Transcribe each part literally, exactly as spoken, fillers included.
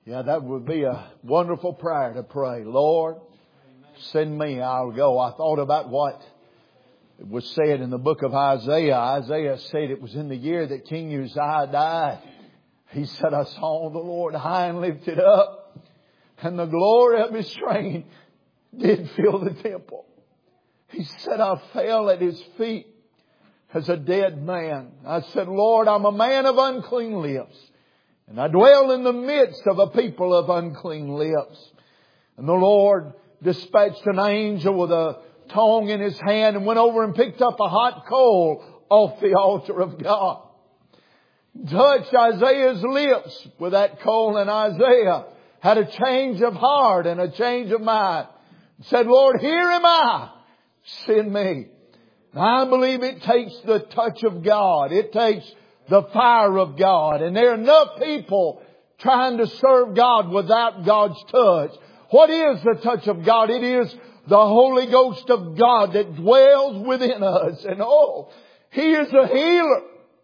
Yeah, that would be a wonderful prayer to pray. Lord, send me, I'll go. I thought about what was said in the book of Isaiah. Isaiah said it was in the year that King Uzziah died. He said, I saw the Lord high and lifted up, and the glory of His train did fill the temple. He said, I fell at His feet as a dead man. I said, Lord, I'm a man of unclean lips, and I dwell in the midst of a people of unclean lips. And the Lord dispatched an angel with a tongue in his hand and went over and picked up a hot coal off the altar of God. Touched Isaiah's lips with that coal, and Isaiah had a change of heart and a change of mind. Said, Lord, here am I. Send me. Now, I believe it takes the touch of God. It takes the fire of God. And there are enough people trying to serve God without God's touch. What is the touch of God? It is the Holy Ghost of God that dwells within us. And oh, He is a healer.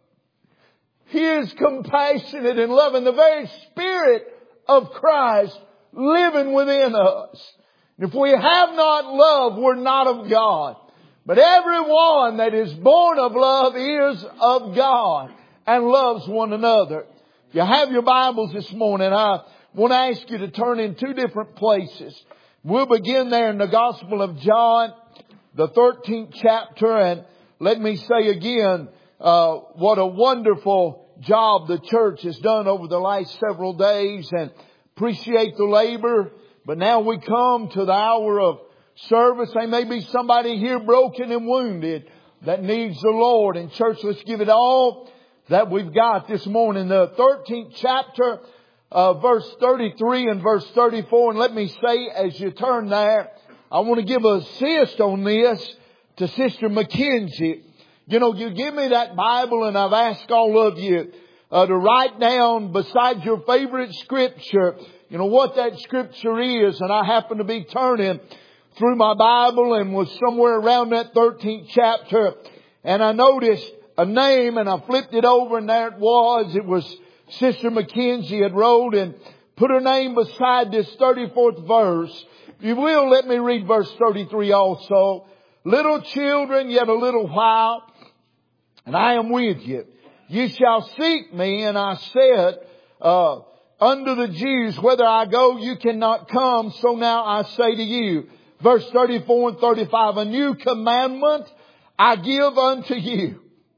He is compassionate and loving. The very Spirit of Christ living within us. And if we have not love, we're not of God. But everyone that is born of love is of God and loves one another. If you have your Bibles this morning, I want to ask you to turn in two different places. We'll begin there in the Gospel of John, the thirteenth chapter. And let me say again, uh, what a wonderful job the church has done over the last several days, and appreciate the labor. But now we come to the hour of service. There may be somebody here broken and wounded that needs the Lord. And church, let's give it all that we've got this morning. The thirteenth chapter, uh, verse thirty-three and verse thirty-four. And let me say, as you turn there, I want to give a assist on this to Sister McKenzie. You know, you give me that Bible, and I've asked all of you uh, to write down beside your favorite scripture, you know, what that scripture is. And I happen to be turning through my Bible and was somewhere around that thirteenth chapter. And I noticed a name, and I flipped it over, and there it was. It was Sister McKenzie had wrote and put her name beside this thirty-fourth verse. If you will, let me read verse thirty-three also. Little children, yet a little while, and I am with you. You shall seek me, and I said, uh, unto the Jews, whether I go, you cannot come. So now I say to you, verse thirty-four and thirty-five, a new commandment I give unto you,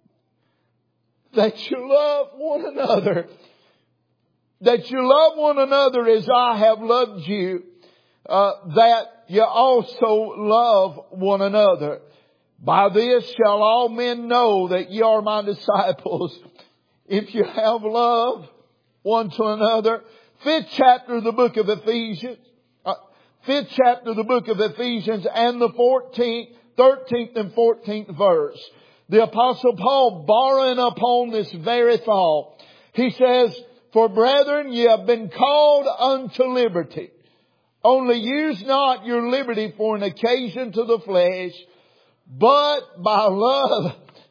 that you love one another. That you love one another as I have loved you. Uh, that you also love one another. By this shall all men know that ye are my disciples, if you have love one to another. Fifth chapter of the book of Ephesians. Uh, fifth chapter of the book of Ephesians and the fourteenth, thirteenth and fourteenth verse. The Apostle Paul, borrowing upon this very thought, he says, for brethren, ye have been called unto liberty. Only use not your liberty for an occasion to the flesh, but by love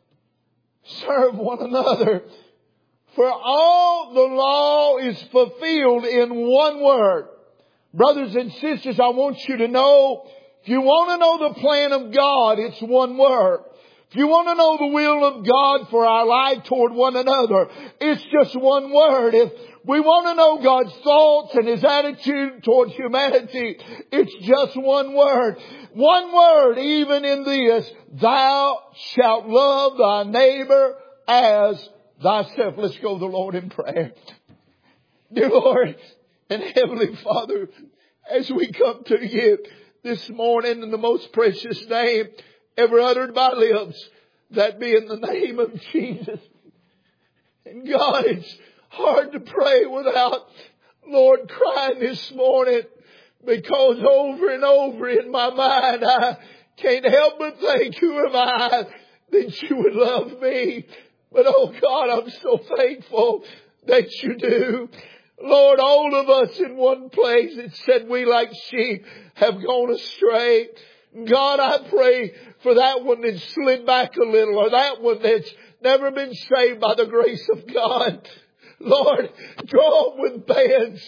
serve one another. For all the law is fulfilled in one word. Brothers and sisters, I want you to know, if you want to know the plan of God, it's one word. If you want to know the will of God for our life toward one another, it's just one word. If we want to know God's thoughts and His attitude toward humanity, it's just one word. One word, even in this, thou shalt love thy neighbor as thyself. Let's go to the Lord in prayer. Dear Lord and Heavenly Father, as we come to you this morning in the most precious name ever uttered by lips, that being the name of Jesus. And God, it's hard to pray without, Lord, crying this morning, because over and over in my mind I can't help but think, who am I that you would love me? But oh God, I'm so thankful that you do. Lord, all of us in one place, it said we like sheep have gone astray. God, I pray for that one that slid back a little, or that one that's never been saved by the grace of God. Lord, draw them with bands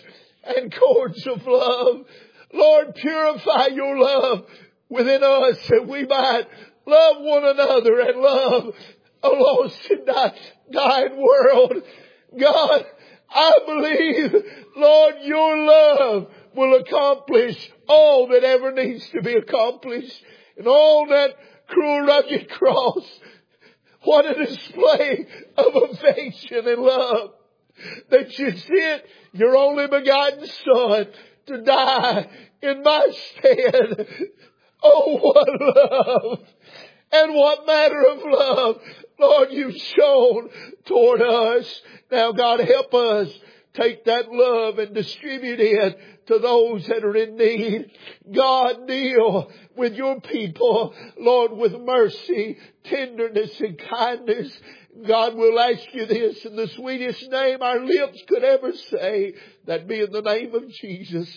and cords of love. Lord, purify your love within us that we might love one another and love a lost and dying world. God, I believe, Lord, your love will accomplish all that ever needs to be accomplished. And all that cruel rugged cross, what a display of affection and love that you sent your only begotten Son to die in my stead. Oh, what love and what manner of love, Lord, you've shown toward us. Now, God, help us take that love and distribute it to those that are in need. God, deal with your people, Lord, with mercy, tenderness, and kindness. God, we'll ask you this in the sweetest name our lips could ever say, that be in the name of Jesus.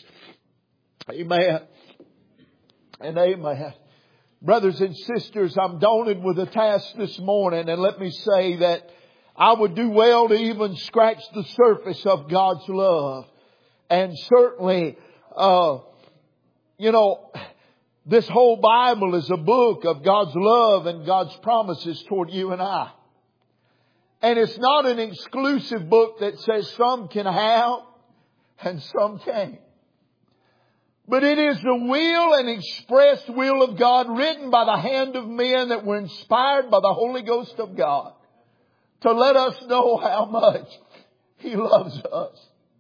Amen and amen. Brothers and sisters, I'm daunted with a task this morning, and let me say that I would do well to even scratch the surface of God's love. And certainly, uh, you know, this whole Bible is a book of God's love and God's promises toward you and I. And it's not an exclusive book that says some can have and some can't. But it is the will and expressed will of God written by the hand of men that were inspired by the Holy Ghost of God to let us know how much He loves us.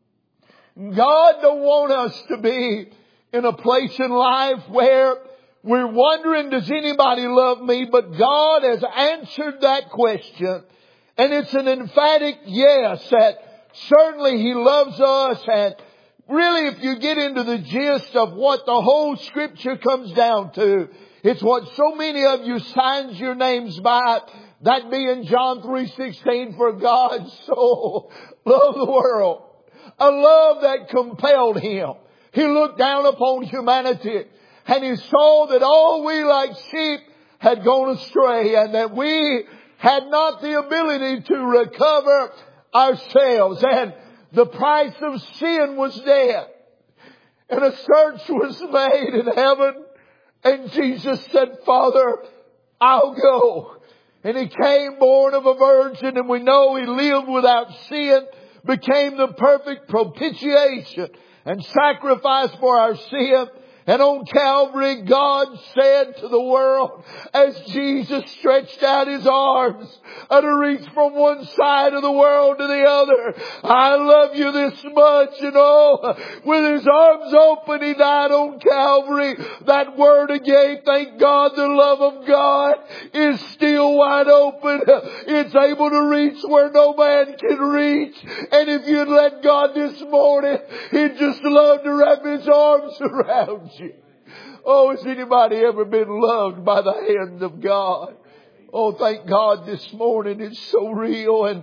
God don't want us to be in a place in life where we're wondering, does anybody love me? But God has answered that question. And it's an emphatic yes, that certainly He loves us. And really, if you get into the gist of what the whole Scripture comes down to, it's what so many of you signs your names by. That being John three sixteen, for God so loved the world. A love that compelled Him. He looked down upon humanity and He saw that all we like sheep had gone astray, and that we had not the ability to recover ourselves. And the price of sin was death. And a search was made in heaven. And Jesus said, Father, I'll go. And He came born of a virgin, and we know He lived without sin, became the perfect propitiation and sacrifice for our sin. And on Calvary, God said to the world, as Jesus stretched out His arms to reach from one side of the world to the other, I love you this much. And oh, with His arms open, He died on Calvary. That word again, thank God, the love of God is still wide open. It's able to reach where no man can reach. And if you'd let God this morning, He'd just love to wrap His arms around you. Oh, has anybody ever been loved by the hand of God? Oh, thank God this morning it's so real. And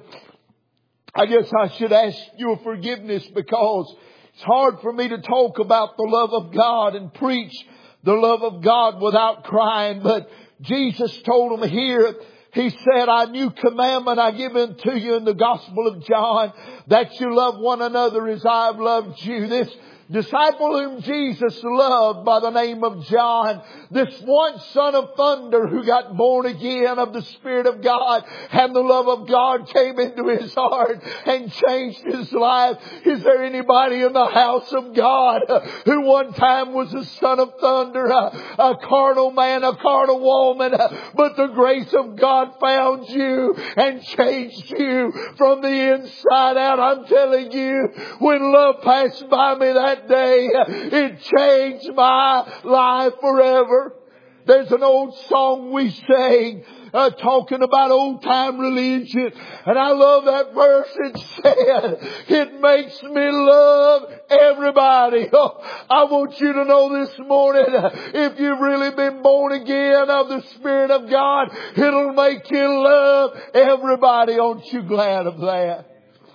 I guess I should ask your forgiveness, because it's hard for me to talk about the love of God and preach the love of God without crying. But Jesus told them here, He said, a new commandment I give unto you in the Gospel of John, that you love one another as I have loved you. This disciple whom Jesus loved by the name of John, this once son of thunder who got born again of the Spirit of God, and the love of God came into his heart and changed his life. Is there anybody in the house of God who one time was a son of thunder, a, a carnal man, a carnal woman, but the grace of God found you and changed you from the inside out? I'm telling you, when love passed by me that day, it changed my life forever. There's an old song we sang uh, talking about old time religion, and I love that verse. It said, it makes me love everybody. Oh, I want you to know this morning, if you've really been born again of the Spirit of God, it'll make you love everybody. Aren't you glad of that?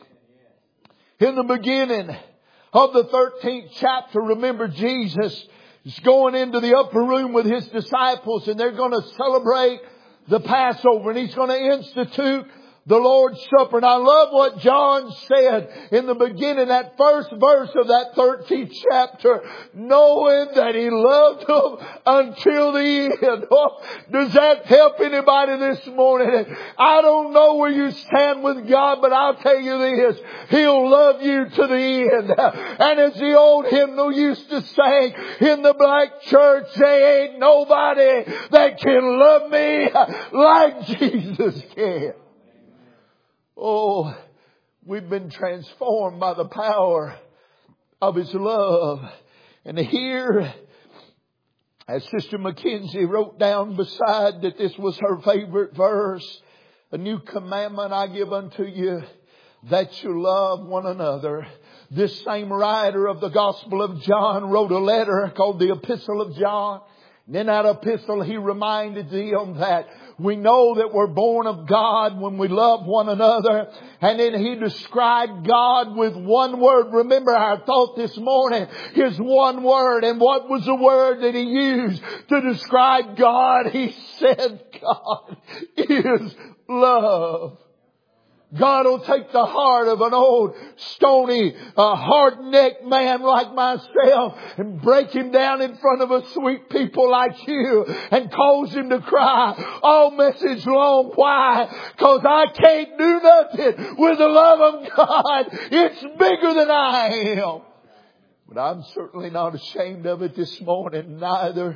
In the beginning of the thirteenth chapter, remember, Jesus is going into the upper room with His disciples, and they're going to celebrate the Passover, and He's going to institute the Lord's Supper. And I love what John said in the beginning, that first verse of that thirteenth chapter, knowing that He loved them until the end. Oh, does that help anybody this morning? I don't know where you stand with God, but I'll tell you this, He'll love you to the end. And as the old hymnal used to sing in the black church, there ain't nobody that can love me like Jesus can. Oh, we've been transformed by the power of His love. And here, as Sister Mackenzie wrote down beside that this was her favorite verse, a new commandment I give unto you, that you love one another. This same writer of the Gospel of John wrote a letter called the Epistle of John. And in that epistle he reminded them that we know that we're born of God when we love one another. And then he described God with one word. Remember our thought this morning, His one word. And what was the word that He used to describe God? He said God is love. God will take the heart of an old, stony, uh, hard-necked man like myself and break him down in front of a sweet people like you and cause him to cry all message long. Why? Because I can't do nothing with the love of God. It's bigger than I am. But I'm certainly not ashamed of it this morning. Neither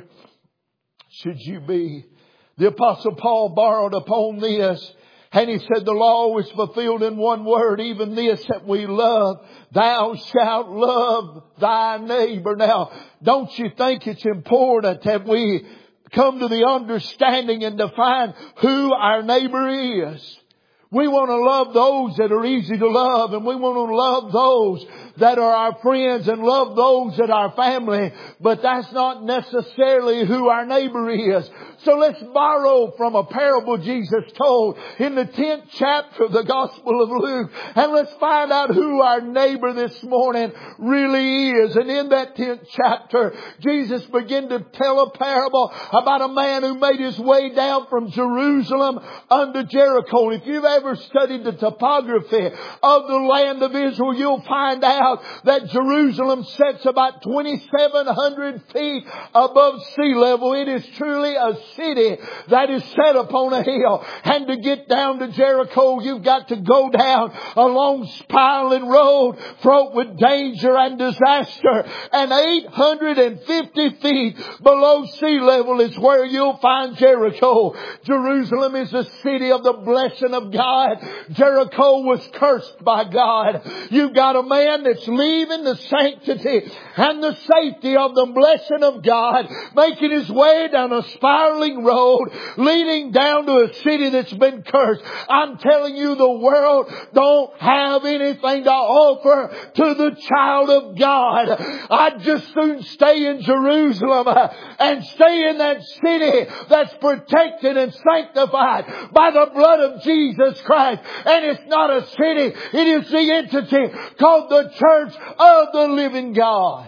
should you be. The Apostle Paul borrowed upon this. And he said the law is fulfilled in one word, even this, that we love. Thou shalt love thy neighbor. Now, don't you think it's important that we come to the understanding and define who our neighbor is? We want to love those that are easy to love, and we want to love those that are our friends and love those that are our family. But that's not necessarily who our neighbor is. So let's borrow from a parable Jesus told in the tenth chapter of the Gospel of Luke. And let's find out who our neighbor this morning really is. And in that tenth chapter, Jesus began to tell a parable about a man who made his way down from Jerusalem unto Jericho. And if you've ever studied the topography of the land of Israel, you'll find out that Jerusalem sits about twenty-seven hundred feet above sea level. It is truly a city that is set upon a hill. And to get down to Jericho, you've got to go down a long spiraling road fraught with danger and disaster. And eight hundred fifty feet below sea level is where you'll find Jericho. Jerusalem is the city of the blessing of God. Jericho was cursed by God. You've got a man that's leaving the sanctity and the safety of the blessing of God, making his way down a spiraling road leading down to a city that's been cursed. I'm telling you, the world don't have anything to offer to the child of God. I'd just soon stay in Jerusalem and stay in that city that's protected and sanctified by the blood of Jesus Christ. And it's not a city, it is the entity called the Church of the Living God.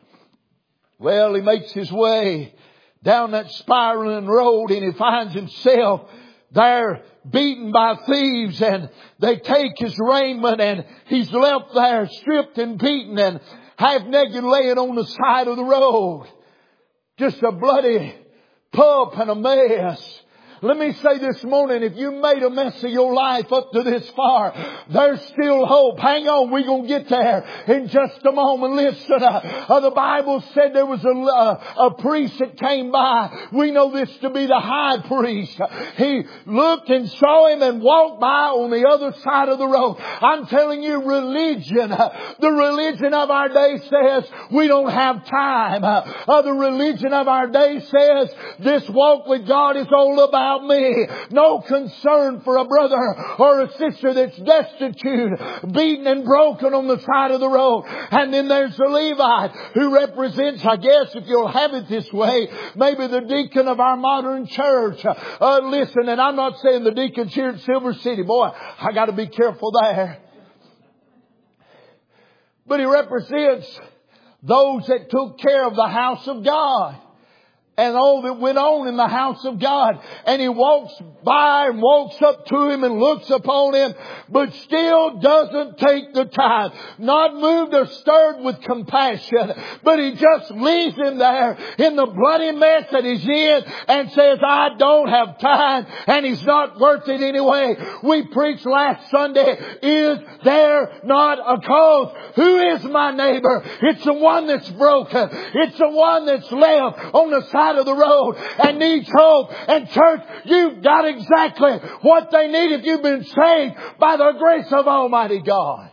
Well, he makes his way down that spiraling road and he finds himself there beaten by thieves, and they take his raiment and he's left there stripped and beaten and half naked laying on the side of the road. Just a bloody pup and a mess. Let me say this morning, if you made a mess of your life up to this far, there's still hope. Hang on, we're going to get there in just a moment. Listen, uh, uh, the Bible said there was a, uh, a priest that came by. We know this to be the high priest. He looked and saw him and walked by on the other side of the road. I'm telling you, religion, uh, the religion of our day says we don't have time. Uh, uh, the religion of our day says this walk with God is all about me. No concern for a brother or a sister that's destitute, beaten and broken on the side of the road. And then there's the Levite who represents, I guess, if you'll have it this way, maybe the deacon of our modern church. Uh, listen, and I'm not saying the deacons here at Silver City. Boy, I got to be careful there. But he represents those that took care of the house of God. and all that went on in the house of God. And he walks by and walks up to him and looks upon him, but still doesn't take the time. Not moved or stirred with compassion, but he just leaves him there in the bloody mess that he's in and says, I don't have time, and he's not worth it anyway. We preached last Sunday, is there not a cause? Who is my neighbor? It's the one that's broken. It's the one that's left on the side of the road and needs hope. And church, you've got exactly what they need if you've been saved by the grace of Almighty God.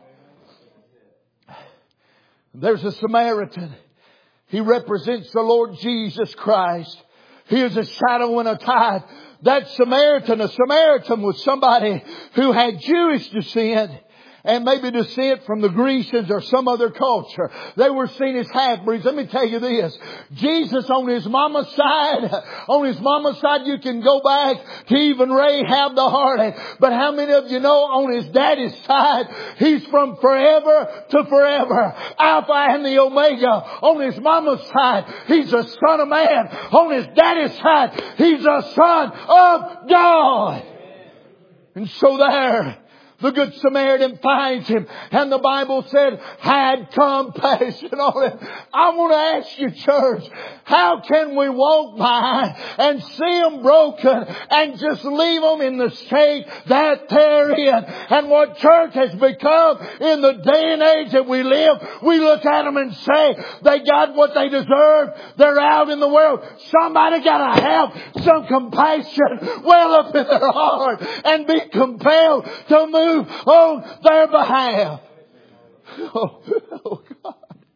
There's a Samaritan. He represents the Lord Jesus Christ. He is a shadow and a type. That Samaritan, a Samaritan was somebody who had Jewish descent, and maybe descent from the Grecians or some other culture. They were seen as half-breeds. Let me tell you this. Jesus on his mama's side, on his mama's side you can go back to even Rahab the harlot. But how many of you know on his daddy's side, he's from forever to forever. Alpha and the Omega. On his mama's side, he's a son of man. On his daddy's side, he's a son of God. And so there, the Good Samaritan finds him, and the Bible said, had compassion on him. I want to ask you, church, how can we walk by and see them broken and just leave them in the state that they're in? And what church has become in the day and age that we live, we look at them and say, they got what they deserve. They're out in the world. Somebody got to have some compassion well up in their heart and be compelled to move on their behalf. Oh, oh God.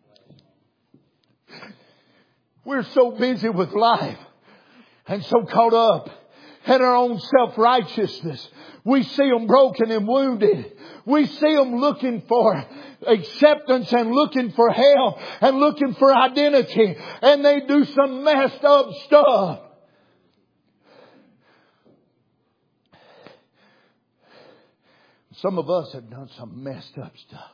We're so busy with life and so caught up in our own self-righteousness. We see them broken and wounded. We see them looking for acceptance and looking for help and looking for identity. And they do some messed up stuff. Some of us have done some messed up stuff.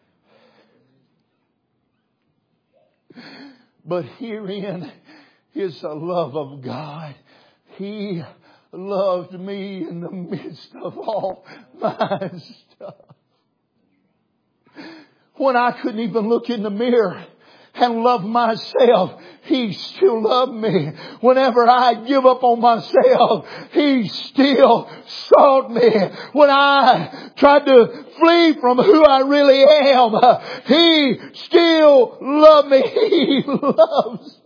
But herein is the love of God. He loved me in the midst of all my stuff. When I couldn't even look in the mirror and love myself, He still loved me. Whenever I give up on myself, He still sought me. When I tried to flee from who I really am, He still loved me. He loves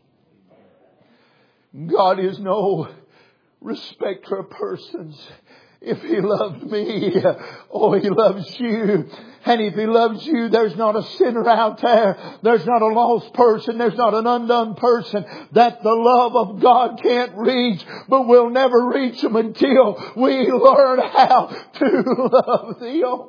me. God is no respecter of persons. If He loved me, oh, He loves you. And if He loves you, there's not a sinner out there. There's not a lost person. There's not an undone person that the love of God can't reach. But we'll never reach Him until we learn how to love Him.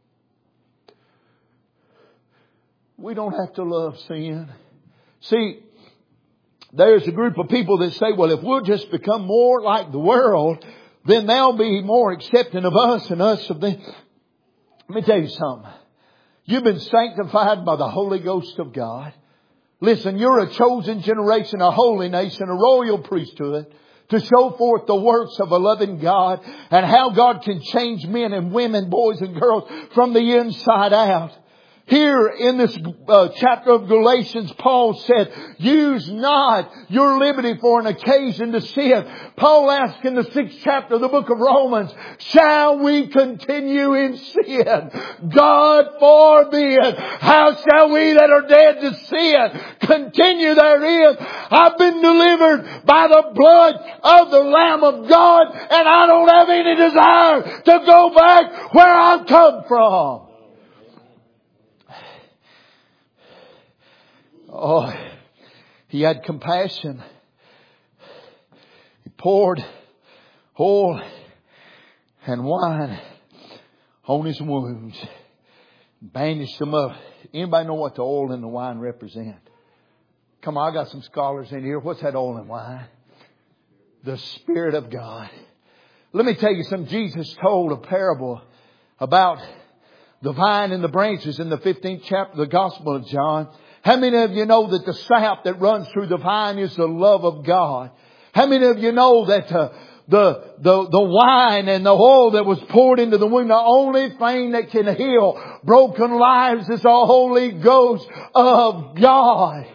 We don't have to love sin. See, there's a group of people that say, well, if we'll just become more like the world, then they'll be more accepting of us and us of them. Let me tell you something. You've been sanctified by the Holy Ghost of God. Listen, you're a chosen generation, a holy nation, a royal priesthood, to show forth the works of a loving God and how God can change men and women, boys and girls from the inside out. Here in this uh, chapter of Galatians, Paul said, use not your liberty for an occasion to sin. Paul asked in the sixth chapter of the book of Romans, shall we continue in sin? God forbid. How shall we that are dead to sin continue therein? I've been delivered by the blood of the Lamb of God, and I don't have any desire to go back where I've come from. Oh, He had compassion. He poured oil and wine on His wounds, bandaged them up. Anybody know what the oil and the wine represent? Come on, I got some scholars in here. What's that oil and wine? The Spirit of God. Let me tell you something. Jesus told a parable about the vine and the branches in the fifteenth chapter of the Gospel of John. How many of you know that the sap that runs through the vine is the love of God? How many of you know that uh, the, the, the wine and the oil that was poured into the wound, the only thing that can heal broken lives is the Holy Ghost of God?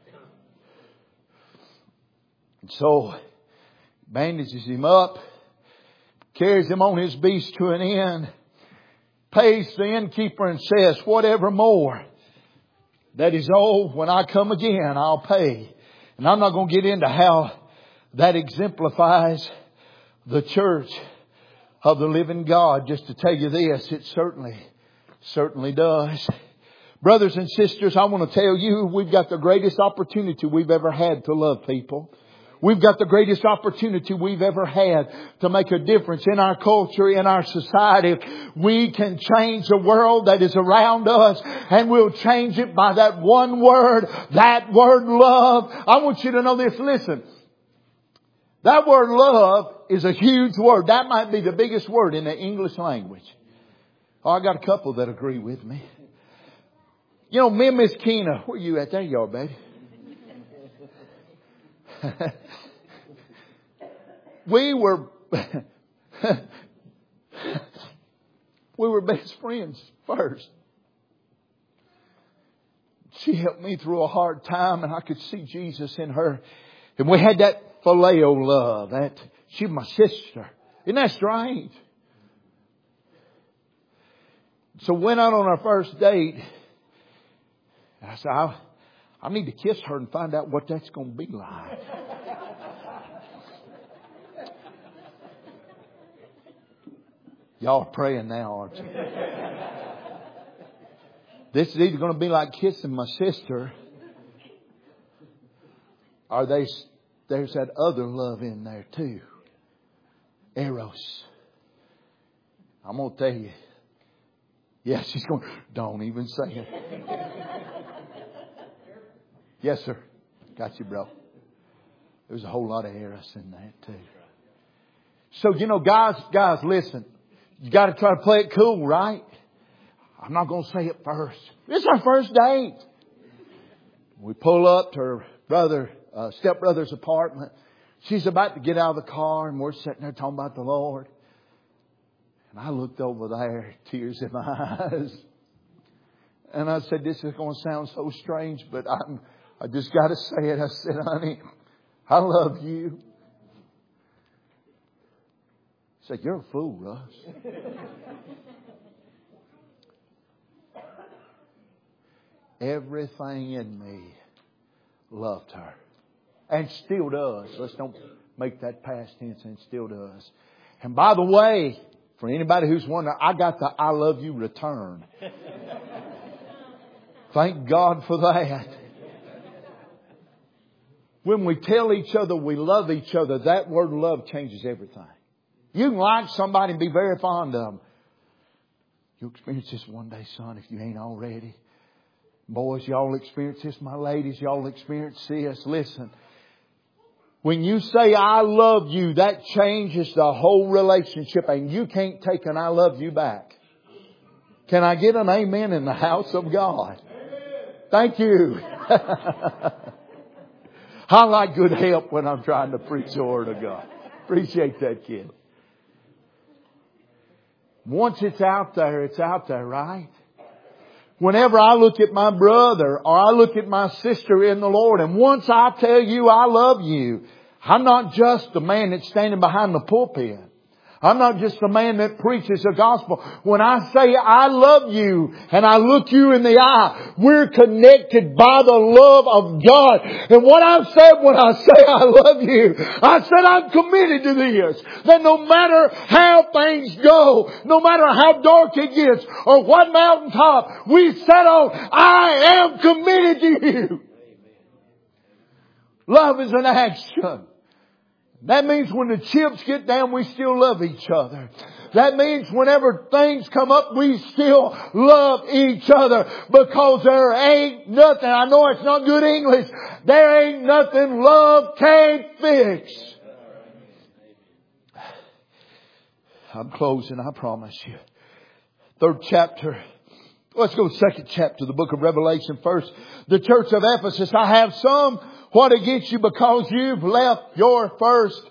And so, bandages him up, carries him on his beast to an inn, pays the innkeeper and says, whatever more that is owed, when I come again, I'll pay. And I'm not going to get into how that exemplifies the church of the living God. Just to tell you this, it certainly, certainly does. Brothers and sisters, I want to tell you, we've got the greatest opportunity we've ever had to love people. We've got the greatest opportunity we've ever had to make a difference in our culture, in our society. We can change the world that is around us, and we'll change it by that one word, that word love. I want you to know this. Listen, that word love is a huge word. That might be the biggest word in the English language. Oh, I got a couple that agree with me. You know, me and Miss Keena, where you at? There you are, baby. we were we were best friends first. She helped me through a hard time, and I could see Jesus in her. And we had that phileo love. That she's my sister. Isn't that strange? So we went out on our first date. I said, I, I need to kiss her and find out what that's going to be like. Y'all are praying now, aren't you? This is either going to be like kissing my sister, or there's, there's that other love in there too. Eros. I'm going to tell you. Yeah, she's going, don't even say it. Yes, sir. Got you, bro. There's a whole lot of Eros in that too. So, you know, guys, guys, listen. You got to try to play it cool, right? I'm not going to say it first. This is our first date. We pull up to her brother, uh, stepbrother's apartment. She's about to get out of the car, and we're sitting there talking about the Lord. And I looked over there, tears in my eyes. And I said, this is going to sound so strange, but I'm, I just got to say it. I said, honey, I love you. She said, you're a fool, Russ. Everything in me loved her. And still does. Let's don't make that past tense, and still does. And by the way, for anybody who's wondering, I got the I love you return. Thank God for that. When we tell each other we love each other, that word love changes everything. You can like somebody and be very fond of them. You'll experience this one day, son, if you ain't already. Boys, y'all experience this. My ladies, y'all experience this. Listen. When you say I love you, that changes the whole relationship, and you can't take an I love you back. Can I get an amen in the house of God? Thank you. I like good help when I'm trying to preach the Word of God. Appreciate that, kid. Once it's out there, it's out there, right? Whenever I look at my brother or I look at my sister in the Lord, and once I tell you I love you, I'm not just the man that's standing behind the pulpit. I'm not just the man that preaches the gospel. When I say I love you and I look you in the eye, we're connected by the love of God. And what I've said when I say I love you, I said I'm committed to this. That no matter how things go, no matter how dark it gets or what mountaintop we set on, I am committed to you. Love is an action. That means when the chips get down, we still love each other. That means whenever things come up, we still love each other. Because there ain't nothing, I know it's not good English, there ain't nothing love can't fix. I'm closing, I promise you. Third chapter Let's go to the second chapter of the book of Revelation first. The church of Ephesus, I have some what against you because you've left your first.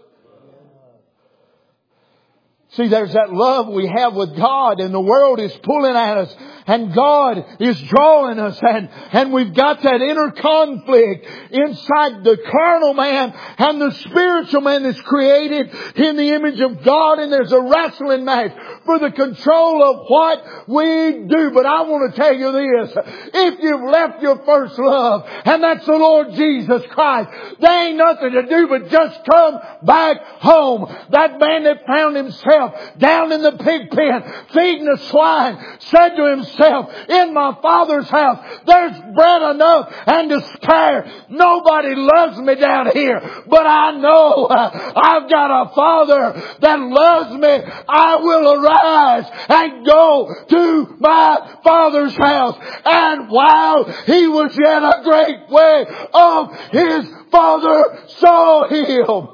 See, there's that love we have with God, and the world is pulling at us, and God is drawing us, and, and we've got that inner conflict inside the carnal man and the spiritual man that's created in the image of God, and there's a wrestling match for the control of what we do. But I want to tell you this, if you've left your first love, and that's the Lord Jesus Christ, there ain't nothing to do but just come back home. That man that found himself down in the pig pen feeding the swine said to himself, in my Father's house there's bread enough and to spare. Nobody loves me down here, but I know I've got a Father that loves me. I will arise and go to my Father's house. And while he was yet a great way off, his Father saw him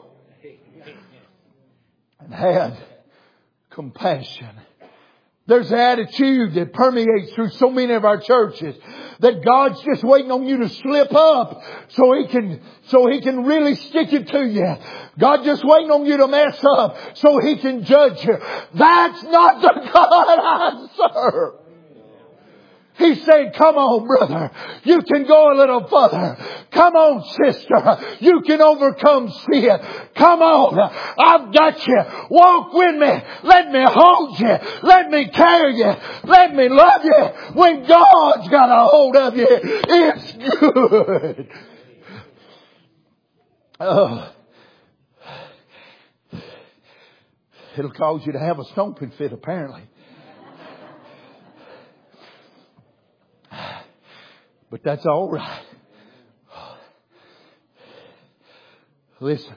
and had compassion. There's an attitude that permeates through so many of our churches that God's just waiting on you to slip up so He can, so He can really stick it to you. God just waiting on you to mess up so He can judge you. That's not the God I serve. He said, come on, brother. You can go a little further. Come on, sister. You can overcome sin. Come on. I've got you. Walk with me. Let me hold you. Let me carry you. Let me love you. When God's got a hold of you, it's good. Oh. It'll cause you to have a stomping fit, apparently. But that's all right. Listen,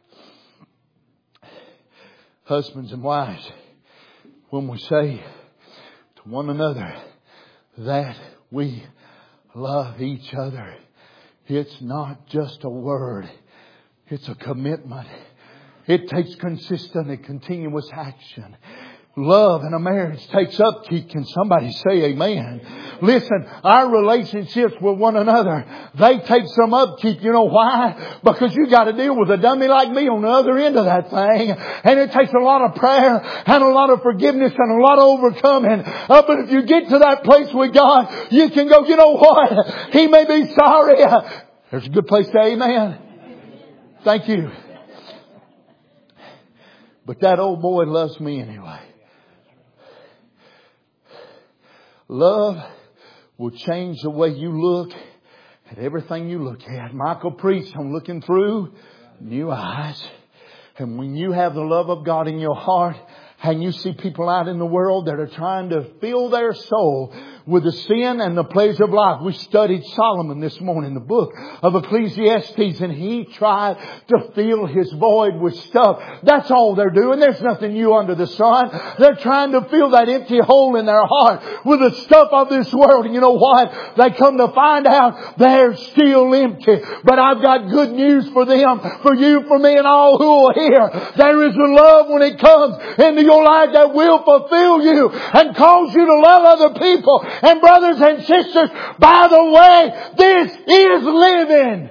husbands and wives, when we say to one another that we love each other, it's not just a word. It's a commitment. It takes consistent and continuous action. Love in a marriage takes upkeep. Can somebody say amen? Listen, our relationships with one another, they take some upkeep. You know why? Because you got to deal with a dummy like me on the other end of that thing. And it takes a lot of prayer and a lot of forgiveness and a lot of overcoming. Uh, but if you get to that place with God, you can go, you know what? He may be sorry. There's a good place to amen. Thank you. But that old boy loves me anyway. Love will change the way you look at everything you look at. Michael preached on looking through new eyes. And when you have the love of God in your heart, and you see people out in the world that are trying to fill their soul with the sin and the pleasure of life. We studied Solomon this morning, the book of Ecclesiastes, and he tried to fill his void with stuff. That's all they're doing. There's nothing new under the sun. They're trying to fill that empty hole in their heart with the stuff of this world. And you know what? They come to find out they're still empty. But I've got good news for them, for you, for me, and all who will hear. There is a love when it comes into your life that will fulfill you and cause you to love other people. And brothers and sisters, by the way, this is living.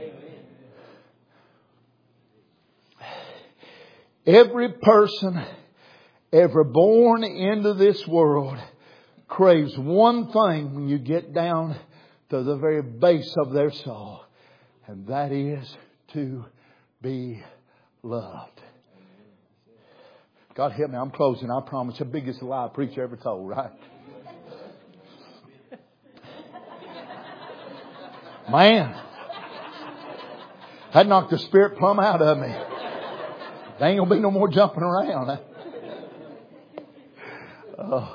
Every person ever born into this world craves one thing when you get down to the very base of their soul. And that is to be loved. God help me, I'm closing, I promise. The biggest lie a preacher ever told, right? Man, that knocked the spirit plumb out of me. There ain't going to be no more jumping around. Uh,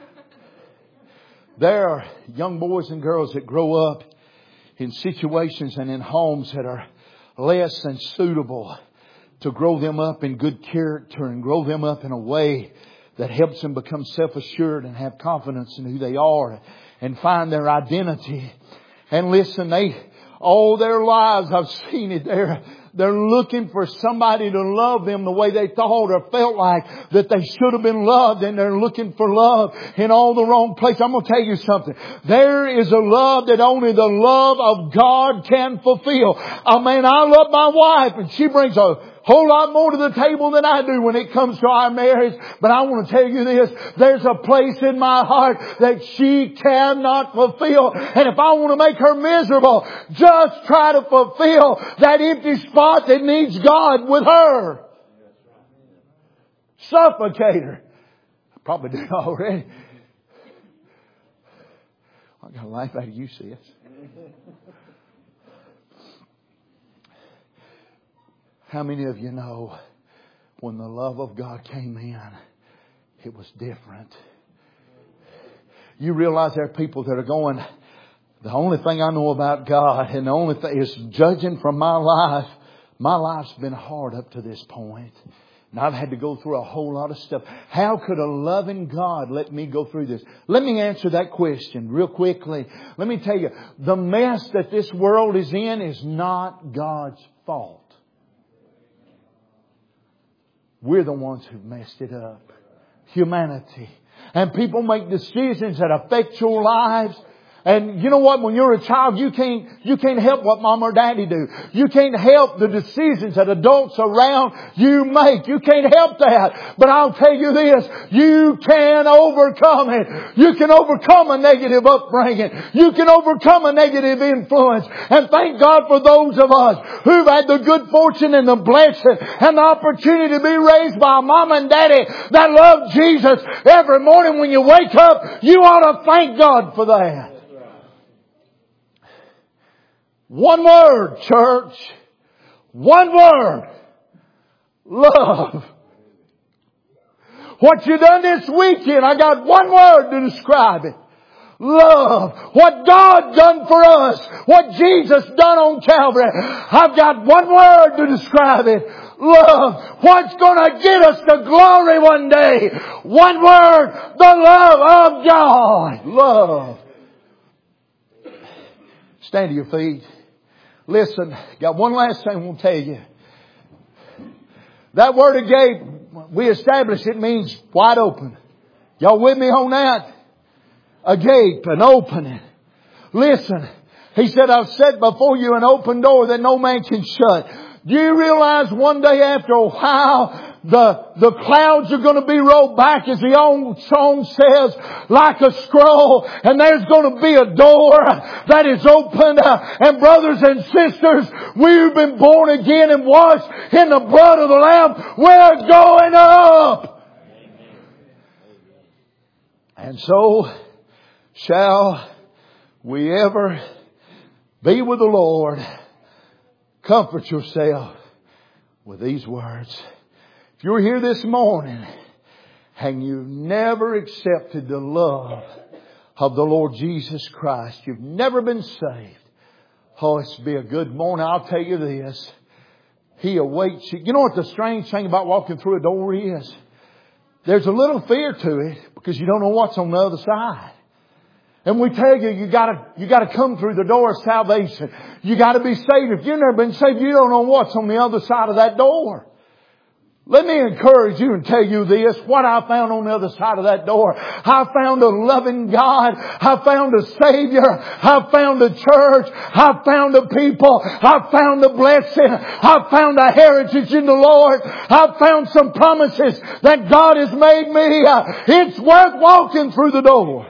there are young boys and girls that grow up in situations and in homes that are less than suitable to grow them up in good character and grow them up in a way that helps them become self-assured and have confidence in who they are and find their identity. And listen, they, all their lives, I've seen it, they're, They're looking for somebody to love them the way they thought or felt like that they should have been loved, and they're looking for love in all the wrong places. I'm going to tell you something. There is a love that only the love of God can fulfill. I mean, I love my wife, and she brings a whole lot more to the table than I do when it comes to our marriage. But I want to tell you this. There's a place in my heart that she cannot fulfill. And if I want to make her miserable, just try to fulfill that empty spot that needs God with her. Suffocate her. I probably did already. I got a laugh out of you, sis. How many of you know when the love of God came in, it was different? You realize there are people that are going, the only thing I know about God and the only thing is judging from my life. My life's been hard up to this point. And I've had to go through a whole lot of stuff. How could a loving God let me go through this? Let me answer that question real quickly. Let me tell you, the mess that this world is in is not God's fault. We're the ones who've messed it up. Humanity. And people make decisions that affect your lives. And you know what? When you're a child, you can't, you can't help what mom or daddy do. You can't help the decisions that adults around you make. You can't help that. But I'll tell you this, you can overcome it. You can overcome a negative upbringing. You can overcome a negative influence. And thank God for those of us who've had the good fortune and the blessing and the opportunity to be raised by a mom and daddy that love Jesus. Every morning when you wake up, you ought to thank God for that. One word, church. One word. Love. What you done this weekend, I got one word to describe it. Love. What God done for us. What Jesus done on Calvary. I've got one word to describe it. Love. What's going to get us to glory one day? One word. The love of God. Love. Stand to your feet. Listen, got one last thing I want to tell you. That word agape, we established it means wide open. Y'all with me on that? Agape, an opening. Listen, He said, I've set before you an open door that no man can shut. Do you realize one day after a while, the, the clouds are going to be rolled back, as the old song says, like a scroll, and there's going to be a door that is open. And brothers and sisters, we've been born again and washed in the blood of the Lamb. We're going up. And so shall we ever be with the Lord. Comfort yourself with these words. If you're here this morning and you've never accepted the love of the Lord Jesus Christ, you've never been saved, oh, it's be a good morning. I'll tell you this. He awaits you. You know what the strange thing about walking through a door is? There's a little fear to it because you don't know what's on the other side. And we tell you, you gotta, you gotta come through the door of salvation. You gotta be saved. If you've never been saved, you don't know what's on the other side of that door. Let me encourage you and tell you this, what I found on the other side of that door. I found a loving God. I found a Savior. I found a church. I found a people. I found a blessing. I found a heritage in the Lord. I found some promises that God has made me. It's worth walking through the door.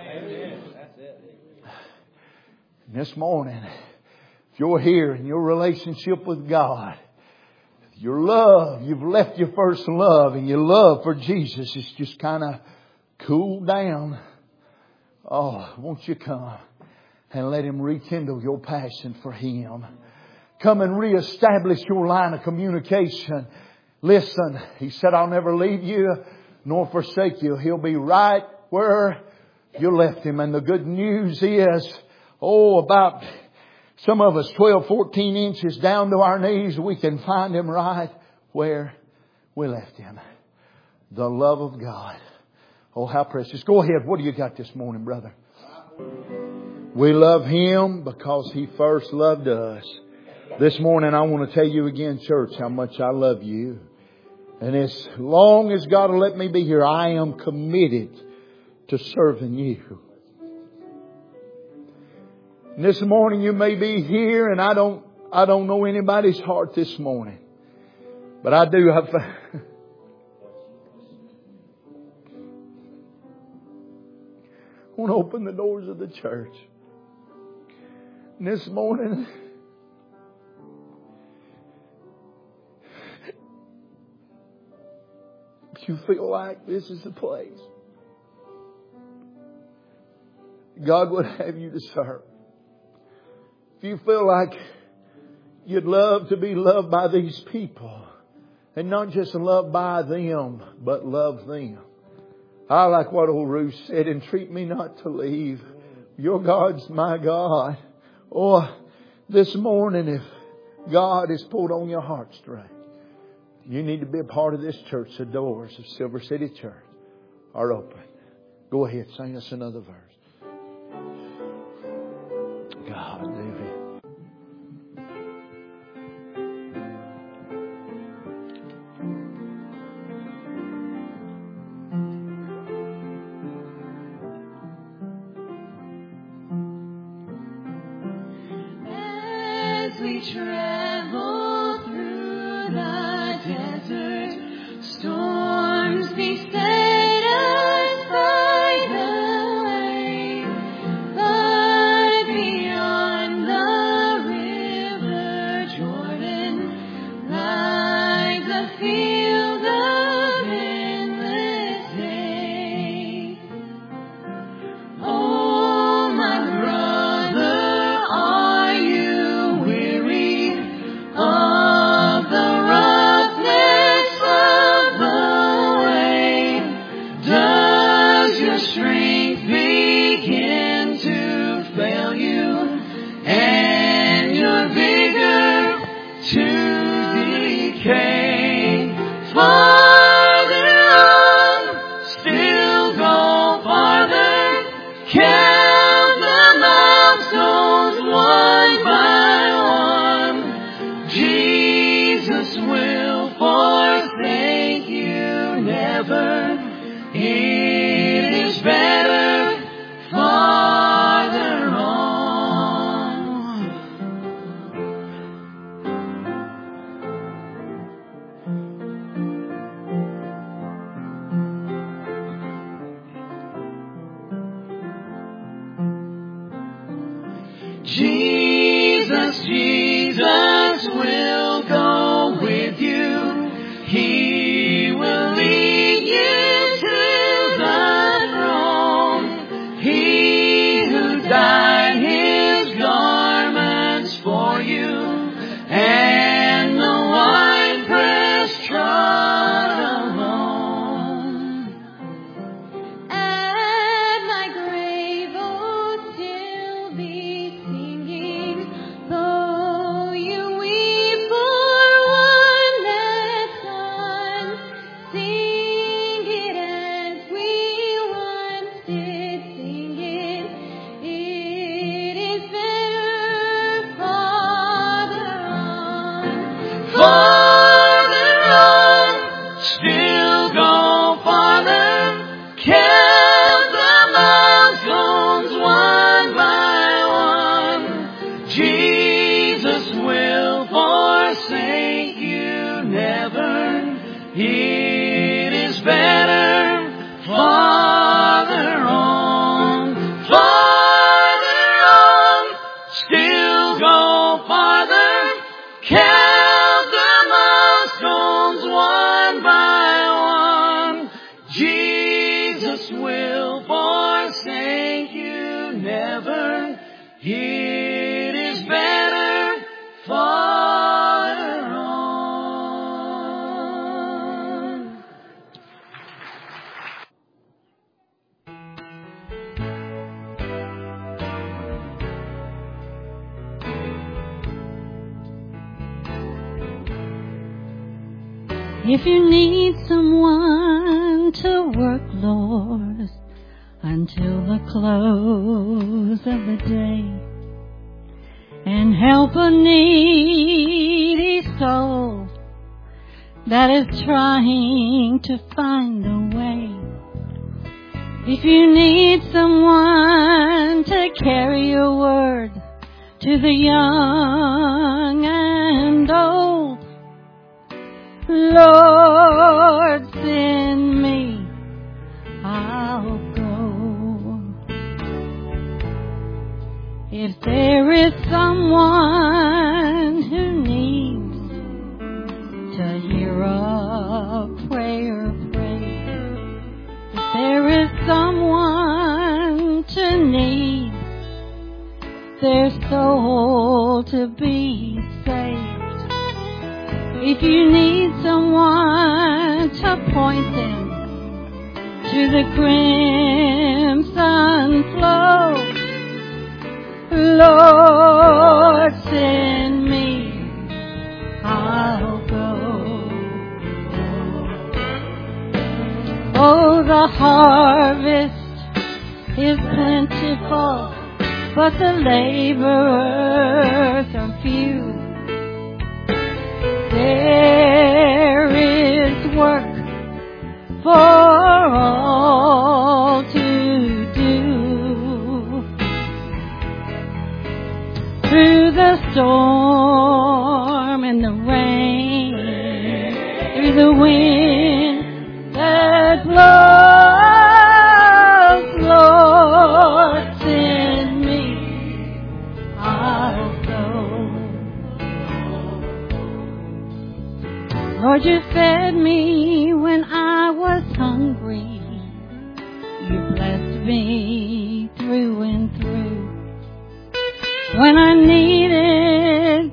This morning, if you're here in your relationship with God, your love, you've left your first love, and your love for Jesus is just kind of cooled down. Oh, won't you come and let Him rekindle your passion for Him? Come and reestablish your line of communication. Listen, He said, I'll never leave you nor forsake you. He'll be right where you left Him. And the good news is, oh, about some of us twelve, fourteen inches down to our knees, we can find Him right where we left Him. The love of God. Oh, how precious. Go ahead. What do you got this morning, brother? We love Him because He first loved us. This morning I want to tell you again, church, how much I love you. And as long as God will let me be here, I am committed to serving you. And this morning you may be here and I don't, I don't know anybody's heart this morning. But I do. I've, I want to open the doors of the church. And this morning, if you feel like this is the place God would have you to serve, if you feel like you'd love to be loved by these people, and not just loved by them, but love them. I like what old Ruth said, entreat me not to leave. Your God's my God. Or this morning, if God has pulled on your heartstring, you need to be a part of this church. The doors of Silver City Church are open. Go ahead, sing us another verse. God, David. If you need someone to work, Lord, until the close of the day, and can help a needy soul that is trying to find a way. If you need someone to carry your word to the young and old, Lord, send me, I'll go. If there is someone who needs to hear a prayer prayed, if there is someone to need their soul to be saved, if you need someone to point them to the crimson flow, Lord, send me, I'll go. Oh, the harvest is plentiful, but the laborers are few. There is work for all to do. Through the storm and the rain, through the wind that blows, Lord, send me, I'll go. Lord, you fed me when I was hungry. You blessed me through and through. When I needed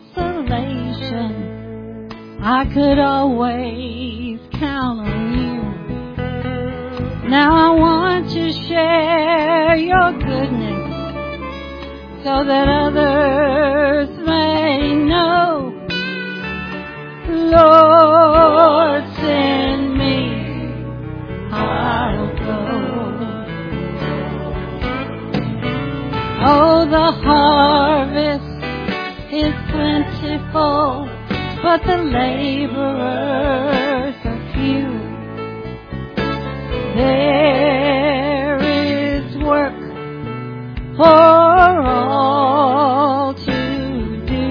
consolation, I could always count on you. Now I want to share your goodness so that others may know. Lord, send me, I'll go. Oh, the harvest is plentiful, but the laborers are few. There is work for all to do.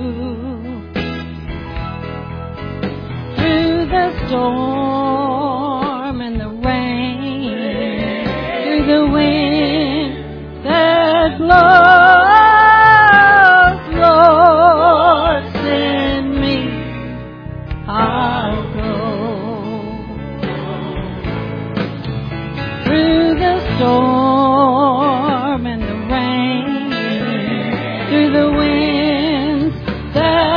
Through the storm and the rain, through the wind that blows, Lord, send me, I'll go. Through the storm and the rain, through the winds that